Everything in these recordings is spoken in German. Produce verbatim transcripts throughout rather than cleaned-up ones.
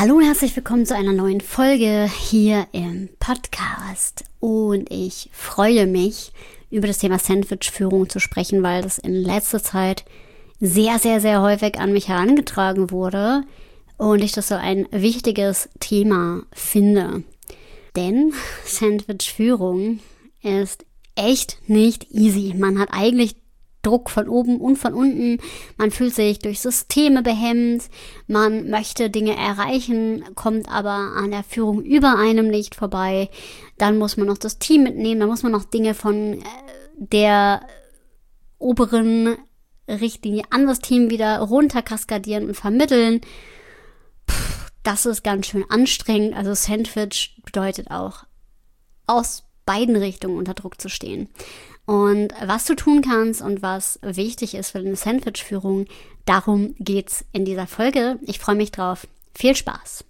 Hallo und herzlich willkommen zu einer neuen Folge hier im Podcast. Und ich freue mich, über das Thema Sandwich-Führung zu sprechen, weil das in letzter Zeit sehr, sehr, sehr häufig an mich herangetragen wurde und ich das so ein wichtiges Thema finde. Denn Sandwich-Führung ist echt nicht easy. Man hat eigentlich Druck von oben und von unten, man fühlt sich durch Systeme behemmt, man möchte Dinge erreichen, kommt aber an der Führung über einem nicht vorbei. Dann muss man noch das Team mitnehmen, dann muss man noch Dinge von der oberen Richtlinie an das Team wieder runterkaskadieren und vermitteln. Puh, das ist ganz schön anstrengend. Also Sandwich bedeutet auch, aus beiden Richtungen unter Druck zu stehen. Und was du tun kannst und was wichtig ist für deine Sandwich-Führung, darum geht's in dieser Folge. Ich freue mich drauf. Viel Spaß!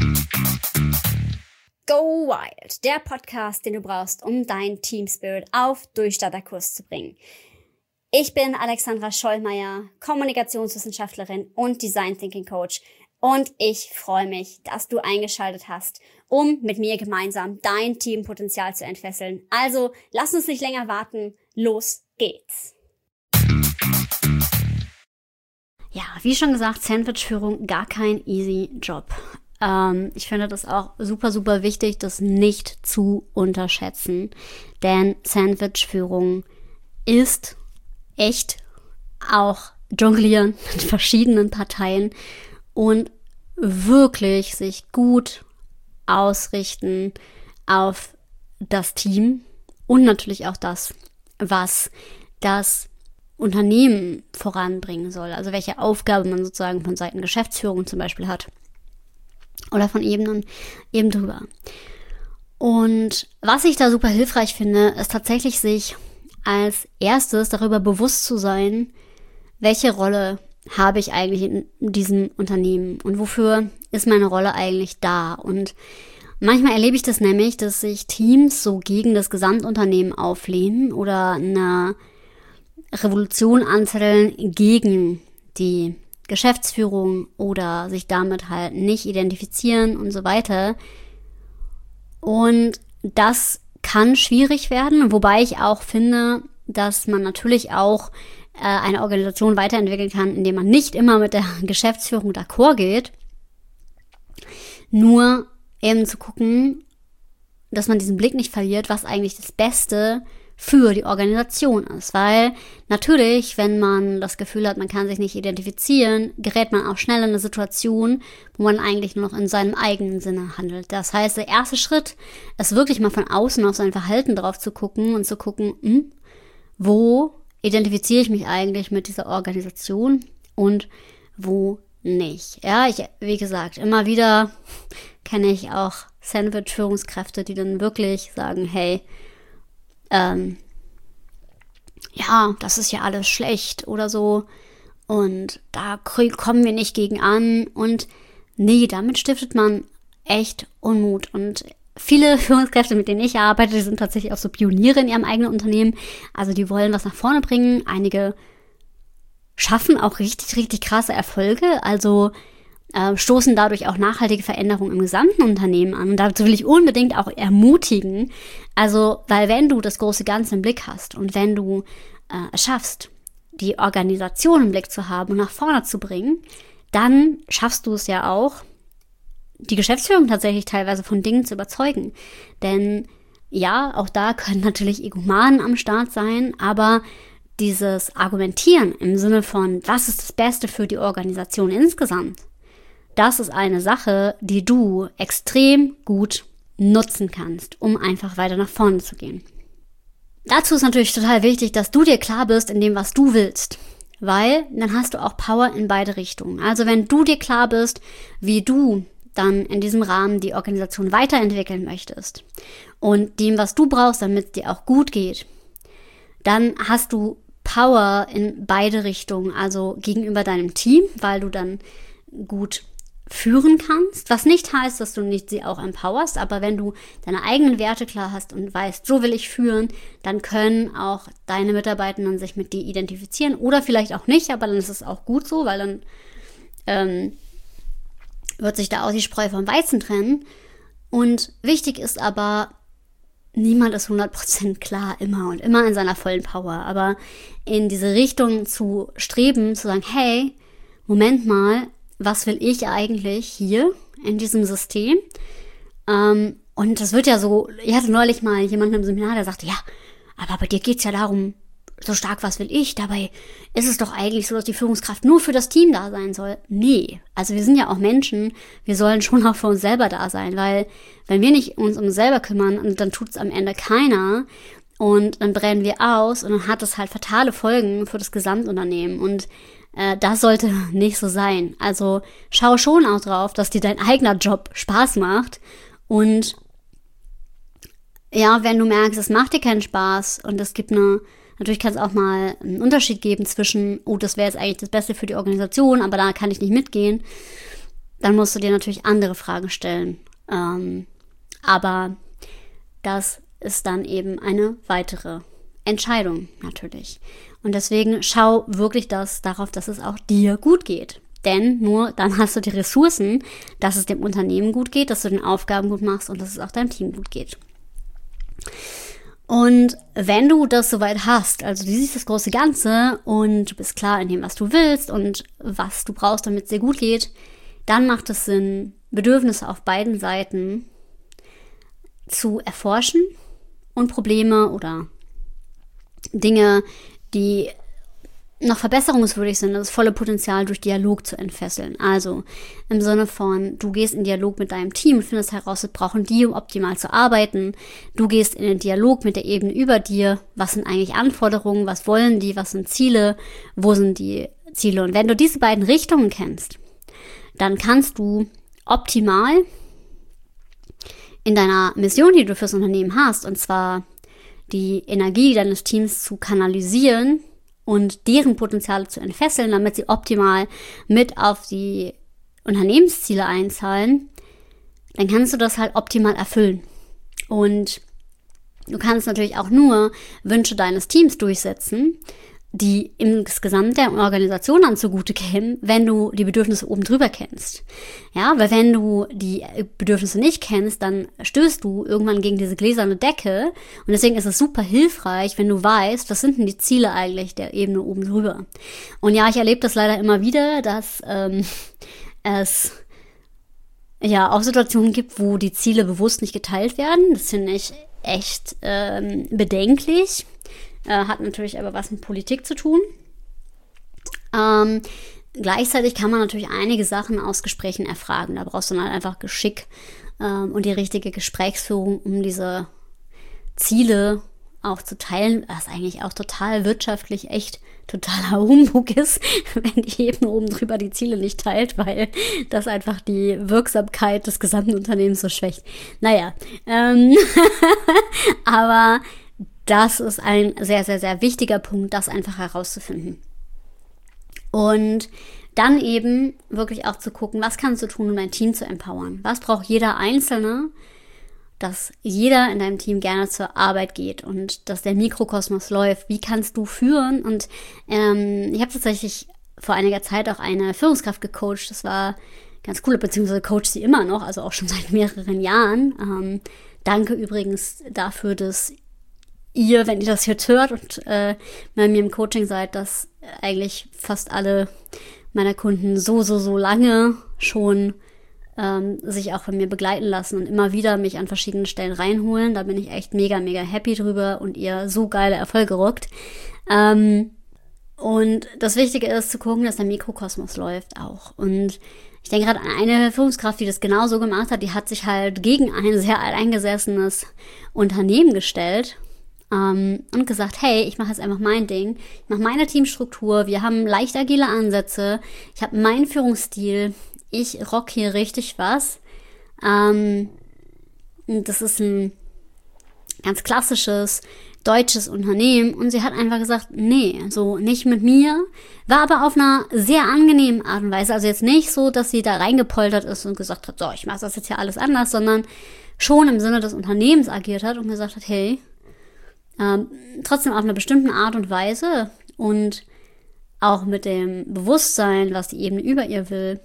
Go Wild, der Podcast, den du brauchst, um dein Team Spirit auf Durchstarterkurs zu bringen. Ich bin Alexandra Schollmeier, Kommunikationswissenschaftlerin und Design Thinking Coach. Und ich freue mich, dass du eingeschaltet hast, um mit mir gemeinsam dein Teampotenzial zu entfesseln. Also, lass uns nicht länger warten. Los geht's! Ja, wie schon gesagt, Sandwich-Führung, gar kein easy Job. Ähm, ich finde das auch super, super wichtig, das nicht zu unterschätzen. Denn Sandwich-Führung ist echt auch Jonglieren mit verschiedenen Parteien und wirklich sich gut ausrichten auf das Team und natürlich auch das, was das Unternehmen voranbringen soll. Also welche Aufgabe man sozusagen von Seiten Geschäftsführung zum Beispiel hat oder von Ebenen eben drüber. Und was ich da super hilfreich finde, ist tatsächlich sich als erstes darüber bewusst zu sein, welche Rolle habe ich eigentlich in diesem Unternehmen und wofür ist meine Rolle eigentlich da? Und manchmal erlebe ich das nämlich, dass sich Teams so gegen das Gesamtunternehmen auflehnen oder eine Revolution anzetteln gegen die Geschäftsführung oder sich damit halt nicht identifizieren und so weiter. Und das kann schwierig werden, wobei ich auch finde, dass man natürlich auch eine Organisation weiterentwickeln kann, indem man nicht immer mit der Geschäftsführung d'accord geht. Nur eben zu gucken, dass man diesen Blick nicht verliert, was eigentlich das Beste für die Organisation ist. Weil natürlich, wenn man das Gefühl hat, man kann sich nicht identifizieren, gerät man auch schnell in eine Situation, wo man eigentlich nur noch in seinem eigenen Sinne handelt. Das heißt, der erste Schritt ist wirklich mal von außen auf sein Verhalten drauf zu gucken und zu gucken, hm, wo identifiziere ich mich eigentlich mit dieser Organisation und wo nicht. Ja, ich, wie gesagt, immer wieder kenne ich auch Sandwich-Führungskräfte, die dann wirklich sagen, hey, ähm, ja, das ist ja alles schlecht oder so und da kommen wir nicht gegen an und nee, damit stiftet man echt Unmut. Und viele Führungskräfte, mit denen ich arbeite, die sind tatsächlich auch so Pioniere in ihrem eigenen Unternehmen. Also die wollen was nach vorne bringen. Einige schaffen auch richtig, richtig krasse Erfolge. Also äh, stoßen dadurch auch nachhaltige Veränderungen im gesamten Unternehmen an. Und dazu will ich unbedingt auch ermutigen. Also, weil wenn du das große Ganze im Blick hast und wenn du äh, es schaffst, die Organisation im Blick zu haben und nach vorne zu bringen, dann schaffst du es ja auch, die Geschäftsführung tatsächlich teilweise von Dingen zu überzeugen. Denn ja, auch da können natürlich Egomanen am Start sein, aber dieses Argumentieren im Sinne von, was ist das Beste für die Organisation insgesamt, das ist eine Sache, die du extrem gut nutzen kannst, um einfach weiter nach vorne zu gehen. Dazu ist natürlich total wichtig, dass du dir klar bist in dem, was du willst. Weil dann hast du auch Power in beide Richtungen. Also wenn du dir klar bist, wie du dann in diesem Rahmen die Organisation weiterentwickeln möchtest und dem, was du brauchst, damit es dir auch gut geht, dann hast du Power in beide Richtungen, also gegenüber deinem Team, weil du dann gut führen kannst, was nicht heißt, dass du nicht sie auch empowerst, aber wenn du deine eigenen Werte klar hast und weißt, so will ich führen, dann können auch deine Mitarbeitenden sich mit dir identifizieren oder vielleicht auch nicht, aber dann ist es auch gut so, weil dann ähm, wird sich da auch die Spreu vom Weizen trennen. Und wichtig ist aber, niemand ist hundert Prozent klar immer und immer in seiner vollen Power. Aber in diese Richtung zu streben, zu sagen, hey, Moment mal, was will ich eigentlich hier in diesem System? Ähm, und das wird ja so, ich hatte neulich mal jemanden im Seminar, der sagte, ja, aber bei dir geht's ja darum, so stark, was will ich? Dabei ist es doch eigentlich so, dass die Führungskraft nur für das Team da sein soll. Nee, also wir sind ja auch Menschen, wir sollen schon auch für uns selber da sein, weil wenn wir nicht uns um uns selber kümmern, dann tut's am Ende keiner und dann brennen wir aus und dann hat es halt fatale Folgen für das Gesamtunternehmen und äh, das sollte nicht so sein. Also schau schon auch drauf, dass dir dein eigener Job Spaß macht und ja, wenn du merkst, es macht dir keinen Spaß und es gibt eine Natürlich kann es auch mal einen Unterschied geben zwischen, oh, das wäre jetzt eigentlich das Beste für die Organisation, aber da kann ich nicht mitgehen. Dann musst du dir natürlich andere Fragen stellen. Ähm, aber das ist dann eben eine weitere Entscheidung natürlich. Und deswegen schau wirklich das, darauf, dass es auch dir gut geht. Denn nur dann hast du die Ressourcen, dass es dem Unternehmen gut geht, dass du den Aufgaben gut machst und dass es auch deinem Team gut geht. Und wenn du das soweit hast, also du siehst das große Ganze und du bist klar in dem, was du willst und was du brauchst, damit es dir gut geht, dann macht es Sinn, Bedürfnisse auf beiden Seiten zu erforschen und Probleme oder Dinge, die noch verbesserungswürdig sind, das volle Potenzial durch Dialog zu entfesseln. Also im Sinne von, du gehst in Dialog mit deinem Team und findest heraus, was brauchen die, um optimal zu arbeiten. Du gehst in den Dialog mit der Ebene über dir. Was sind eigentlich Anforderungen? Was wollen die? Was sind Ziele? Wo sind die Ziele? Und wenn du diese beiden Richtungen kennst, dann kannst du optimal in deiner Mission, die du fürs Unternehmen hast, und zwar die Energie deines Teams zu kanalisieren und deren Potenziale zu entfesseln, damit sie optimal mit auf die Unternehmensziele einzahlen, dann kannst du das halt optimal erfüllen. Und du kannst natürlich auch nur Wünsche deines Teams durchsetzen, die insgesamt der Organisation dann zugute kämen, wenn du die Bedürfnisse oben drüber kennst. Ja, weil wenn du die Bedürfnisse nicht kennst, dann stößt du irgendwann gegen diese gläserne Decke und deswegen ist es super hilfreich, wenn du weißt, was sind denn die Ziele eigentlich der Ebene oben drüber. Und ja, ich erlebe das leider immer wieder, dass ähm, es ja auch Situationen gibt, wo die Ziele bewusst nicht geteilt werden. Das finde ich echt ähm, bedenklich. Hat natürlich aber was mit Politik zu tun. Ähm, gleichzeitig kann man natürlich einige Sachen aus Gesprächen erfragen. Da brauchst du dann halt einfach Geschick ähm, und die richtige Gesprächsführung, um diese Ziele auch zu teilen, was eigentlich auch total wirtschaftlich echt totaler Humbug ist, wenn die Ebene oben drüber die Ziele nicht teilt, weil das einfach die Wirksamkeit des gesamten Unternehmens so schwächt. Naja, ähm, aber das ist ein sehr, sehr, sehr wichtiger Punkt, das einfach herauszufinden. Und dann eben wirklich auch zu gucken, was kannst du tun, um dein Team zu empowern? Was braucht jeder Einzelne, dass jeder in deinem Team gerne zur Arbeit geht und dass der Mikrokosmos läuft? Wie kannst du führen? Und ähm, ich habe tatsächlich vor einiger Zeit auch eine Führungskraft gecoacht. Das war ganz cool, beziehungsweise coacht sie immer noch, also auch schon seit mehreren Jahren. Ähm, danke übrigens dafür, dass ihr, wenn ihr das jetzt hört und äh, bei mir im Coaching seid, dass eigentlich fast alle meiner Kunden so, so, so lange schon ähm, sich auch von mir begleiten lassen und immer wieder mich an verschiedenen Stellen reinholen. Da bin ich echt mega, mega happy drüber und ihr so geile Erfolge rockt. Ähm, und das Wichtige ist zu gucken, dass der Mikrokosmos läuft auch. Und ich denke gerade an eine Führungskraft, die das genauso gemacht hat. Die hat sich halt gegen ein sehr alteingesessenes Unternehmen gestellt Um, und gesagt, hey, ich mache jetzt einfach mein Ding, ich mache meine Teamstruktur, wir haben leicht agile Ansätze, ich habe meinen Führungsstil, ich rock hier richtig was. Um, das ist ein ganz klassisches deutsches Unternehmen und sie hat einfach gesagt, nee, so nicht mit mir, war aber auf einer sehr angenehmen Art und Weise, also jetzt nicht so, dass sie da reingepoltert ist und gesagt hat, so, ich mache das jetzt hier alles anders, sondern schon im Sinne des Unternehmens agiert hat und gesagt hat, hey, Ähm, trotzdem auf einer bestimmten Art und Weise und auch mit dem Bewusstsein, was die Ebene über ihr will,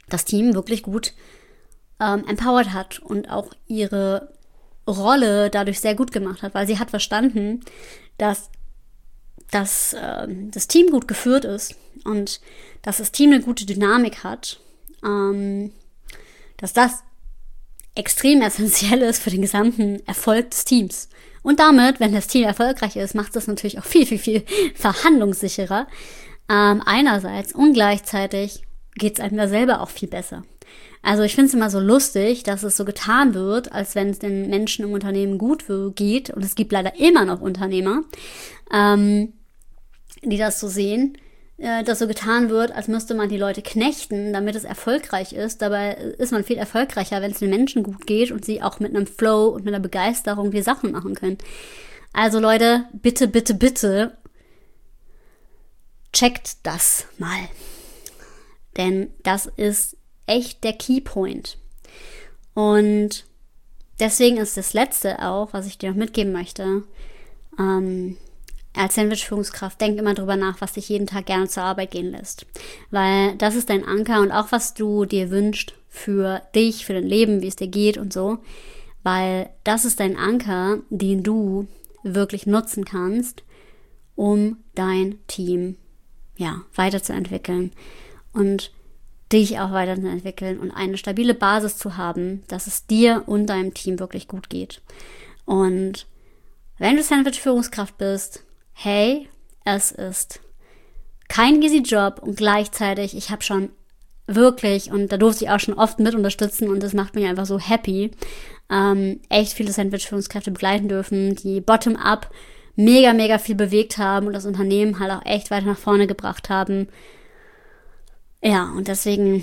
das Team wirklich gut ähm, empowered hat und auch ihre Rolle dadurch sehr gut gemacht hat, weil sie hat verstanden, dass, dass äh, das Team gut geführt ist und dass das Team eine gute Dynamik hat, ähm, dass das extrem essentiell ist für den gesamten Erfolg des Teams. Und damit, wenn das Team erfolgreich ist, macht es das natürlich auch viel, viel, viel verhandlungssicherer. Ähm, einerseits und gleichzeitig geht es einem da selber auch viel besser. Also ich finde es immer so lustig, dass es so getan wird, als wenn es den Menschen im Unternehmen gut geht. Und es gibt leider immer noch Unternehmer, ähm, die das so sehen, äh, dass so getan wird, als müsste man die Leute knechten, damit es erfolgreich ist. Dabei ist man viel erfolgreicher, wenn es den Menschen gut geht und sie auch mit einem Flow und mit einer Begeisterung die Sachen machen können. Also Leute, bitte, bitte, bitte, checkt das mal. Denn das ist echt der Keypoint. Und deswegen ist das Letzte auch, was ich dir noch mitgeben möchte, ähm, als Sandwich-Führungskraft, denk immer drüber nach, was dich jeden Tag gerne zur Arbeit gehen lässt. Weil das ist dein Anker und auch, was du dir wünschst für dich, für dein Leben, wie es dir geht und so. Weil das ist dein Anker, den du wirklich nutzen kannst, um dein Team, ja, weiterzuentwickeln. Und dich auch weiterzuentwickeln und eine stabile Basis zu haben, dass es dir und deinem Team wirklich gut geht. Und wenn du Sandwich-Führungskraft bist, hey, es ist kein easy Job und gleichzeitig, ich habe schon wirklich, und da durfte ich auch schon oft mit unterstützen und das macht mich einfach so happy, ähm, echt viele Sandwich-Führungskräfte begleiten dürfen, die bottom-up mega, mega viel bewegt haben und das Unternehmen halt auch echt weiter nach vorne gebracht haben. Ja, und deswegen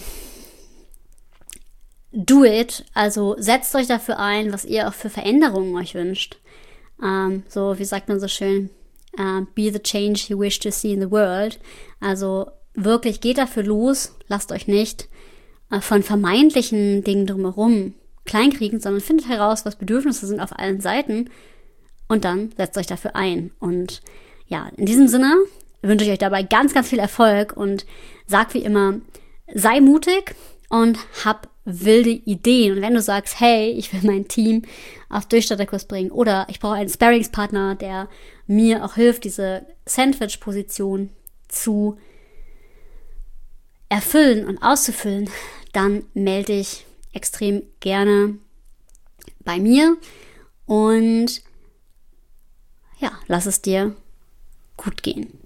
do it, also setzt euch dafür ein, was ihr auch für Veränderungen euch wünscht. Ähm, so, wie sagt man so schön, uh, be the change you wish to see in the world. Also wirklich geht dafür los, lasst euch nicht äh, von vermeintlichen Dingen drumherum kleinkriegen, sondern findet heraus, was Bedürfnisse sind auf allen Seiten und dann setzt euch dafür ein. Und ja, in diesem Sinne wünsche ich euch dabei ganz, ganz viel Erfolg und sag wie immer, sei mutig und hab wilde Ideen. Und wenn du sagst, hey, ich will mein Team auf Durchstarterkurs bringen oder ich brauche einen Sparringspartner, der mir auch hilft, diese Sandwich-Position zu erfüllen und auszufüllen, dann melde dich extrem gerne bei mir und ja, lass es dir gut gehen.